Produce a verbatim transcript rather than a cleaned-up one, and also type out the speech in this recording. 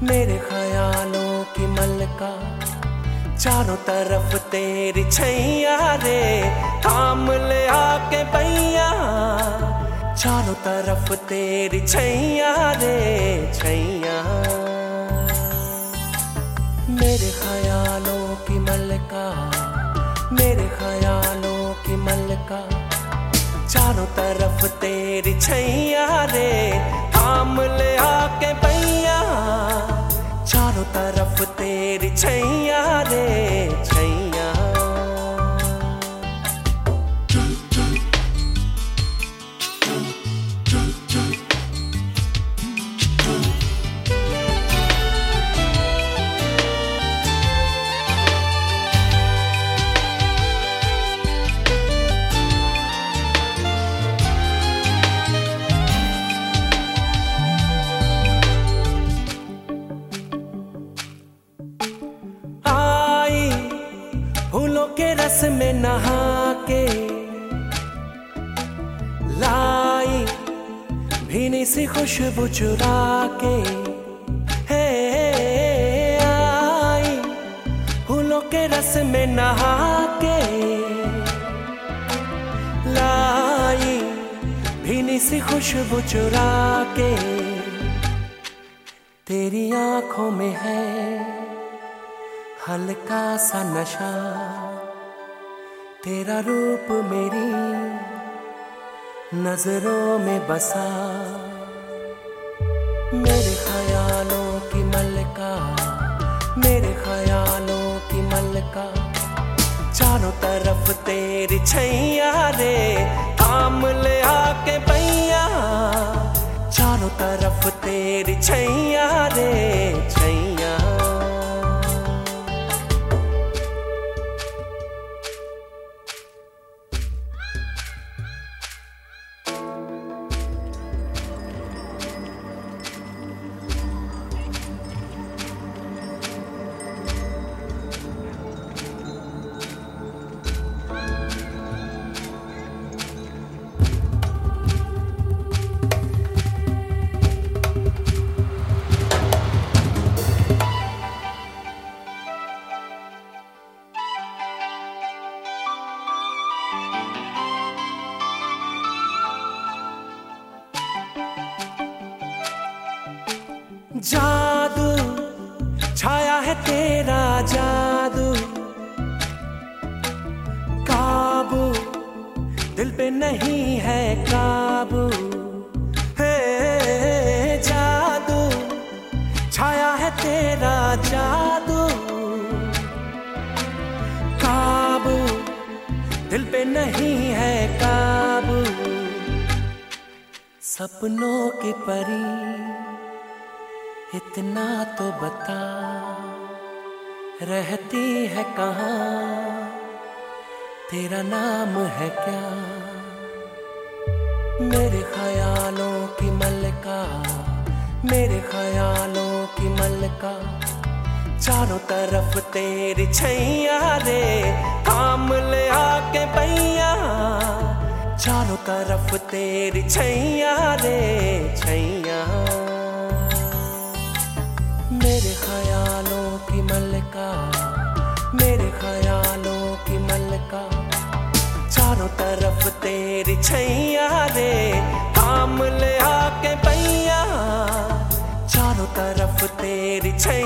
मेरे ख्यालों की मलका, चारों तरफ तेरी छैया रे, थाम ले आके पैया, चारों तरफ तेरी छैया रे छैया। मेरे ख्यालों की मलका, मेरे ख्यालों की मलका, चारों तरफ तेरी छैया रे, थाम ले आके पैया, चारों तरफ तेरी छैया रे छैया। फूलों के रस में नहा के लाई भीनी सी खुशबू चुरा के, है आई फूलों के रस में नहा के लाई भीनी सी खुशबू चुरा के। तेरी आंखों में है हल्का सा नशा, तेरा रूप मेरी नजरों में बसा। मेरे ख्यालों की मलका, मेरे ख्यालों की मलका, चारों तरफ तेरी छैया रे, थाम ले आके पैया, चारों तरफ तेरी छैया रे छैया। जादू छाया है तेरा जादू, काबू दिल पे नहीं है काबू, है जादू छाया है तेरा जादू, काबू दिल पे नहीं है काबू। सपनों की परी इतना तो बता, रहती है कहाँ, तेरा नाम है क्या? मेरे ख्यालों की मलका, मेरे ख्यालों की मलका, चारों तरफ तेरी छैया रे, थाम ले आके पैया, चारों तरफ तेरी छैया रे छैया। मेरे ख्यालों की मलका, मेरे ख्यालों की मलका, चारों तरफ तेरी छैया रे, थाम ले आके पैया, चारों तरफ तेरी छैया।